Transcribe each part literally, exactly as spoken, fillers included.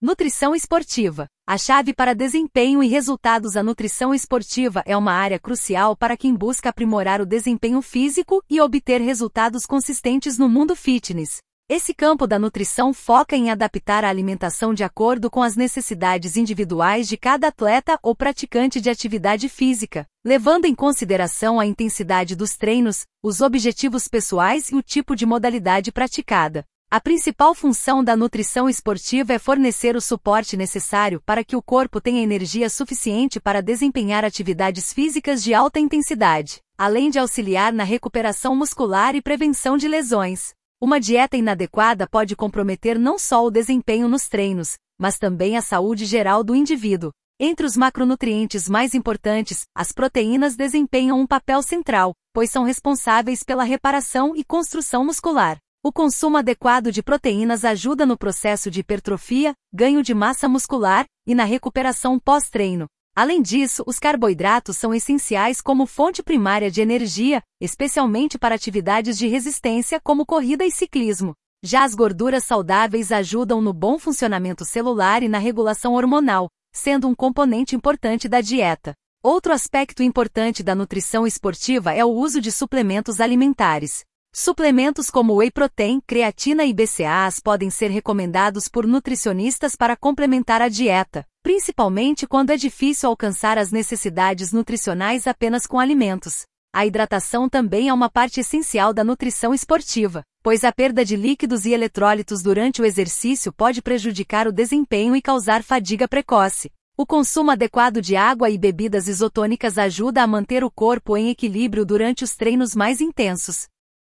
Nutrição esportiva. A chave para desempenho e resultados. A nutrição esportiva é uma área crucial para quem busca aprimorar o desempenho físico e obter resultados consistentes no mundo fitness. Esse campo da nutrição foca em adaptar a alimentação de acordo com as necessidades individuais de cada atleta ou praticante de atividade física, levando em consideração a intensidade dos treinos, os objetivos pessoais e o tipo de modalidade praticada. A principal função da nutrição esportiva é fornecer o suporte necessário para que o corpo tenha energia suficiente para desempenhar atividades físicas de alta intensidade, além de auxiliar na recuperação muscular e prevenção de lesões. Uma dieta inadequada pode comprometer não só o desempenho nos treinos, mas também a saúde geral do indivíduo. Entre os macronutrientes mais importantes, as proteínas desempenham um papel central, pois são responsáveis pela reparação e construção muscular. O consumo adequado de proteínas ajuda no processo de hipertrofia, ganho de massa muscular e na recuperação pós-treino. Além disso, os carboidratos são essenciais como fonte primária de energia, especialmente para atividades de resistência como corrida e ciclismo. Já as gorduras saudáveis ajudam no bom funcionamento celular e na regulação hormonal, sendo um componente importante da dieta. Outro aspecto importante da nutrição esportiva é o uso de suplementos alimentares. Suplementos como whey protein, creatina e B C A As podem ser recomendados por nutricionistas para complementar a dieta, principalmente quando é difícil alcançar as necessidades nutricionais apenas com alimentos. A hidratação também é uma parte essencial da nutrição esportiva, pois a perda de líquidos e eletrólitos durante o exercício pode prejudicar o desempenho e causar fadiga precoce. O consumo adequado de água e bebidas isotônicas ajuda a manter o corpo em equilíbrio durante os treinos mais intensos.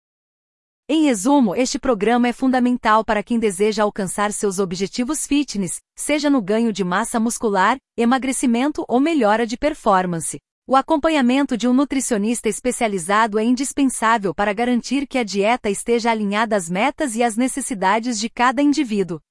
Em resumo, este programa é fundamental para quem deseja alcançar seus objetivos fitness, seja no ganho de massa muscular, emagrecimento ou melhora de performance. O acompanhamento de um nutricionista especializado é indispensável para garantir que a dieta esteja alinhada às metas e às necessidades de cada indivíduo.